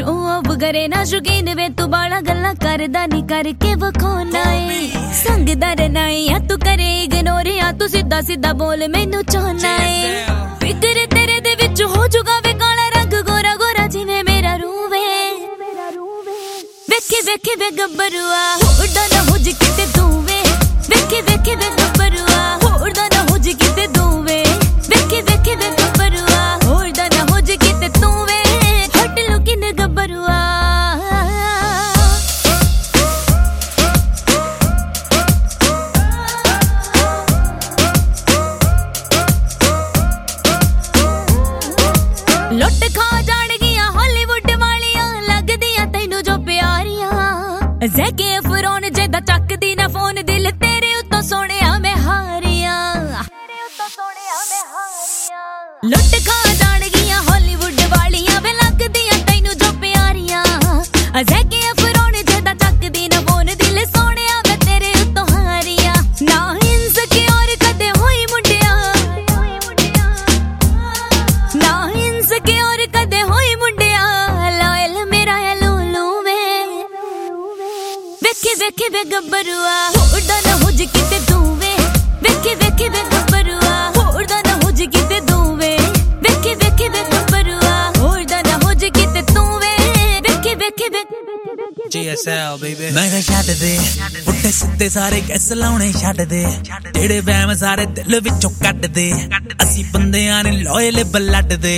show off करे ना शौकीन वे तू बाला गल्ला करदा नहीं करके वखोना है संगदा रहना है या तू करे इग्नोर या तू सीधा सीधा बोल मैनू चाहना है फिक्र तेरे दे विच हो जुगा वे काला रंग गोरा गोरा जिवें मेरा रूह वे वेखे वेखे वे गब्बरुआ उड़ा ना हो जी किते तू वे वेखे वेखे वे गब्बरुआ उड़ा ना हो जी किते तू वे वेखे वेखे वे गब्बरुआ उड़ा ना हो जी किते तू वे हट लो किने गब्बरुआ लुट खा जान गया हॉलीवुड वालियां लगदियां तैनू जो प्यारियां ज़ैके अफरोन जेदा चकदी ना फोन दिल तेरे उत्तों सोहणिया मैं हारियां लुट खा जान गया हॉलीवुड वालियां वे लगदियां तैनू जो प्यारियां ज़ैके अफरोन जेदा चकदी ना फोन दिल सोहणिया मैं तेरे उत्तों हारियां ना इनसिक्योर कदे होई मुंडिया ना इनसिक्योर कदे होई मुंडिया लायल मेरा लूलू वे वेखे वेखे वे गब्बरुआ उड़ा ना हो जी किते तू वे वेखे वेखे वे गब्बरुआ उड़ा ना हो जी किते तू वे वेखे वेखे वे गब्बरुआ उड़ा ना हो जी किते तू वे वेखे वेखे वे GSL baby मैं कह छੱਡ दे ਪੁੱਠੇ ਸਿੱਧੇ ਸਾਰੇ ਕੈਸ ਲਾਉਣੇ ਛੱਡ ਦੇ ਜਿਹੜੇ ਵਹਿਮ ਸਾਰੇ ਦਿਲ ਵਿੱਚੋਂ ਕੱਢ ਦੇ ਅਸੀਂ ਬੰਦਿਆਂ ਨੇ ਲੋਇਲ ਬਲੱਡ ਦੇ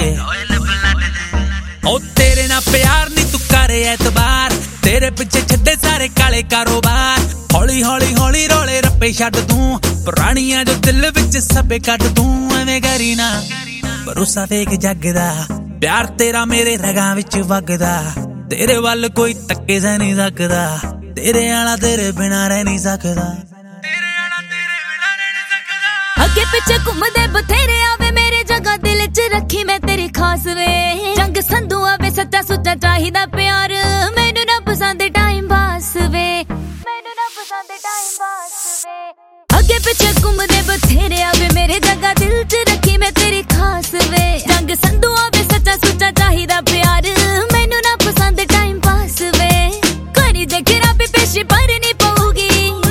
ਉਹ ਤੇਰੇ ਨਾਲ ਪਿਆਰ ਨਹੀਂ ਤੂੰ ਕਰੇ ਐਤਬਾਰ ਤੇਰੇ ਪਿੱਛੇ ਛੱਡੇ ਸਾਰੇ ਕਾਲੇ ਕਾਰੋਬਾਰ ਹੌਲੀ ਹੌਲੀ ਹੌਲੀ ਰੋਲੇ ਰੱਪੇ ਛੱਡ ਤੂੰ ਪੁਰਾਣੀਆਂ ਜੋ ਦਿਲ ਵਿੱਚ ਸਭੇ ਕੱਢ ਤੂੰ ਐਵੇਂ ਕਰੀ ਨਾ ਭਰੋਸਾ ਫੇਕ ਜੱਗ ਦਾ ਪਿਆਰ ਤੇਰਾ ਮੇਰੇ ਰਗਾਂ ਵਿੱਚ ਵਗਦਾ तेरे वाल कोई तक्के से नहीं सकदा तेरे आला तेरे बिना रह नहीं सकदा अगे पिछे घूमदे बथेरे आवे मेरे जगह दिल च रखी मैं तेरी खास वे जंग संधू आवे सच्चा सुच्चा चाहिदा प्यार मैनू ना पसंद टाइम पास वे मैनू ना पसंद टाइम पास वे अगे पिछे घूमदे बथेरे आवे मेरे जगह दिल च रखी मैं तेरी खास वे जंग संधू आवे सच्चा सुच्चा चाहिदा प्यार मैनू ना पसंद टाइम पास वे करी जे खराबी पेशी भरनी पऊगी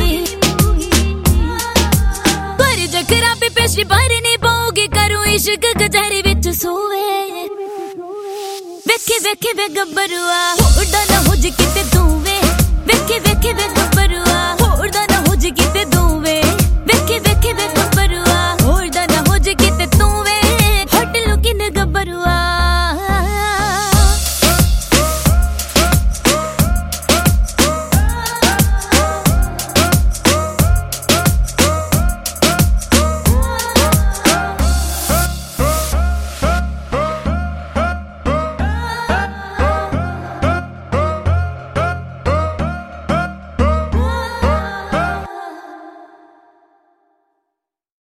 करी जे खराबी पेशी भरनी पऊगी करूं इश्क गजरी विच सोवे वेखे वेखे वे गब्बरुआ उड़ा ना हो जी किते तू वे वेखे वेखे वे गब्बरुआ